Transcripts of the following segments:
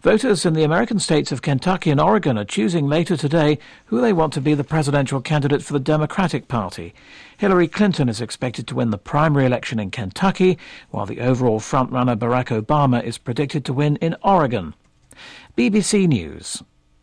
Voters in the American states of Kentucky and Oregon are choosing later today who they want to be the presidential candidate for the Democratic Party. Hillary Clinton is expected to win the primary election in Kentucky, while the overall frontrunner Barack Obama is predicted to win in Oregon. BBC News.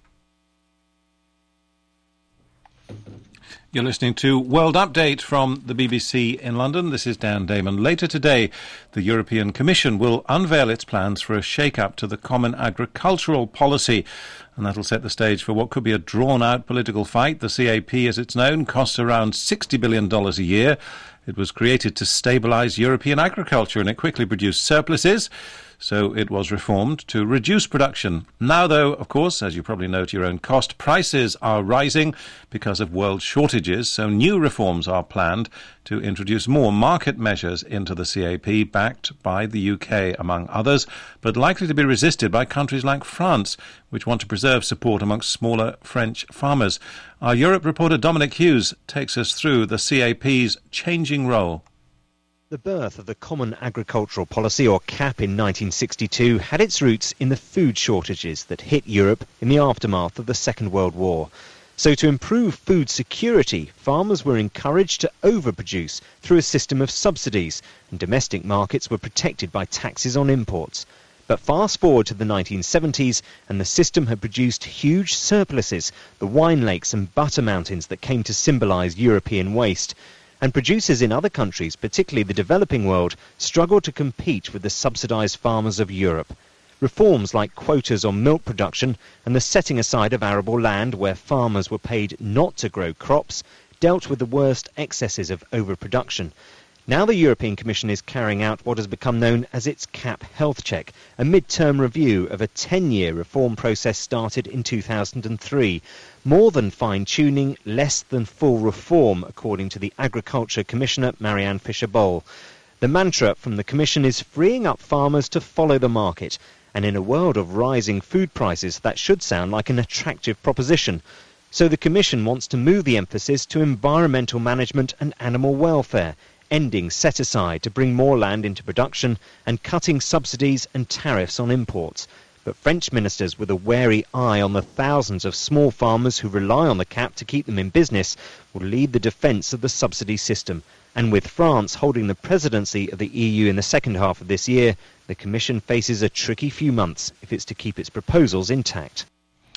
You're listening to World Update from the BBC in London. This is Dan Damon. Later today, the European Commission will unveil its plans for a shake-up to the Common Agricultural Policy, and that'll set the stage for what could be a drawn-out political fight. The CAP, as it's known, costs around $60 billion a year. It was created to stabilise European agriculture, and it quickly produced surpluses, so it was reformed to reduce production. Now, though, of course, as you probably know to your own cost, prices are rising because of world shortages, so new reforms are planned to introduce more market measures into the CAP, backed by the UK, among others, but likely to be resisted by countries like France, which want to preserve support amongst smaller French farmers. Our Europe reporter Dominic Hughes takes us through the CAP's changing role. The birth of the Common Agricultural Policy, or CAP, in 1962 had its roots in the food shortages that hit Europe in the aftermath of the Second World War. So to improve food security, farmers were encouraged to overproduce through a system of subsidies, and domestic markets were protected by taxes on imports. But fast forward to the 1970s, and the system had produced huge surpluses, the wine lakes and butter mountains that came to symbolise European waste. And producers in other countries, particularly the developing world, struggled to compete with the subsidised farmers of Europe. Reforms like quotas on milk production and the setting aside of arable land where farmers were paid not to grow crops dealt with the worst excesses of overproduction. Now the European Commission is carrying out what has become known as its CAP health check, a mid-term review of a 10-year reform process started in 2003. More than fine-tuning, less than full reform, according to the Agriculture Commissioner Marianne Fisher-Boel. The mantra from the Commission is freeing up farmers to follow the market, and in a world of rising food prices, that should sound like an attractive proposition. So the Commission wants to move the emphasis to environmental management and animal welfare, ending set-aside to bring more land into production and cutting subsidies and tariffs on imports. But French ministers, with a wary eye on the thousands of small farmers who rely on the CAP to keep them in business, will lead the defence of the subsidy system. And with France holding the presidency of the EU in the second half of this year, the Commission faces a tricky few months if it's to keep its proposals intact.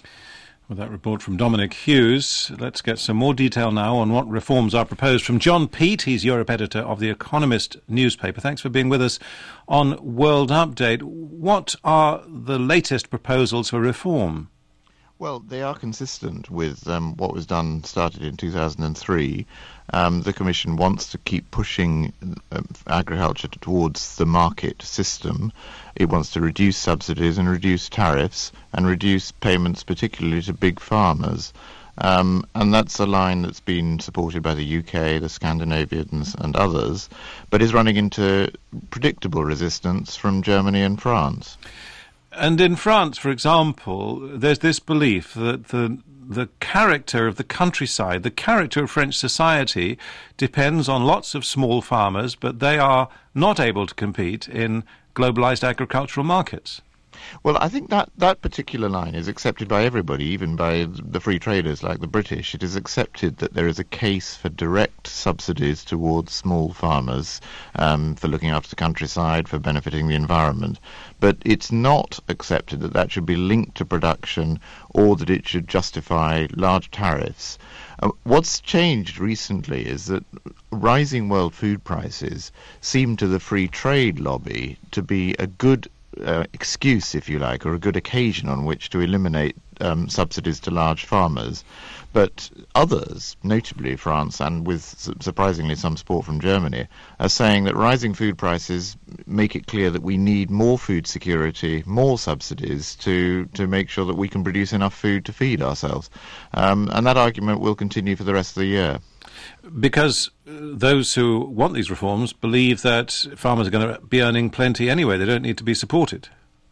With that report from Dominic Hughes, let's get some more detail now on what reforms are proposed from John Peet. He's Europe editor of The Economist newspaper. Thanks for being with us on World Update. What are the latest proposals for reform? Well, they are consistent with what was started in 2003. The Commission wants to keep pushing agriculture towards the market system. It wants to reduce subsidies and reduce tariffs and reduce payments, particularly to big farmers. And that's a line that's been supported by the UK, the Scandinavians and others, but is running into predictable resistance from Germany and France. And in France, for example, there's this belief that the character of the countryside, the character of French society, depends on lots of small farmers, but they are not able to compete in globalized agricultural markets. Well, I think that particular line is accepted by everybody, even by the free traders like the British. It is accepted that there is a case for direct subsidies towards small farmers for looking after the countryside, for benefiting the environment. But it's not accepted that that should be linked to production or that it should justify large tariffs. What's changed recently is that rising world food prices seem to the free trade lobby to be a good excuse, if you like, or a good occasion on which to eliminate subsidies to large farmers. But others, notably France and with surprisingly some support from Germany, are saying that rising food prices make it clear that we need more food security, more subsidies to make sure that we can produce enough food to feed ourselves. And that argument will continue for the rest of the year. Because those who want these reforms believe that farmers are going to be earning plenty anyway. They don't need to be supported.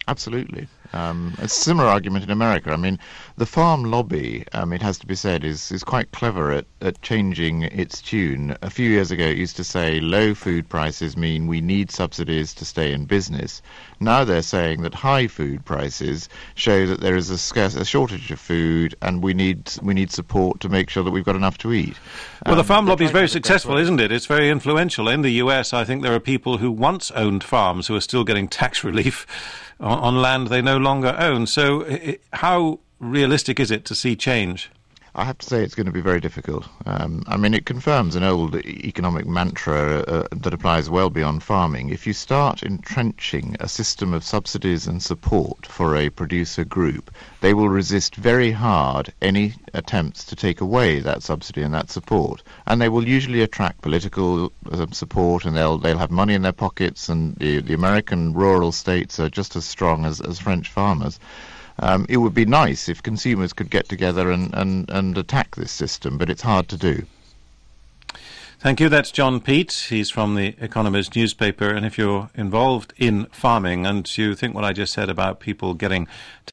Absolutely. A similar argument in America. I mean, the farm lobby, it has to be said, is quite clever at changing its tune. A few years ago, it used to say low food prices mean we need subsidies to stay in business. Now they're saying that high food prices show that there is a shortage of food, and we need support to make sure that we've got enough to eat. Well, the farm lobby is very successful, isn't it? It's very influential. In the US, I think there are people who once owned farms who are still getting tax relief on land they no longer own. So how realistic is it to see change? I have to say it's going to be very difficult. It confirms an old economic mantra that applies well beyond farming. If you start entrenching a system of subsidies and support for a producer group, they will resist very hard any attempts to take away that subsidy and that support. And they will usually attract political support, and they'll have money in their pockets, and the American rural states are just as strong as French farmers. It would be nice if consumers could get together and attack this system, but it's hard to do. Thank you. That's John Peet. He's from the Economist newspaper. And if you're involved in farming and you think what I just said about people getting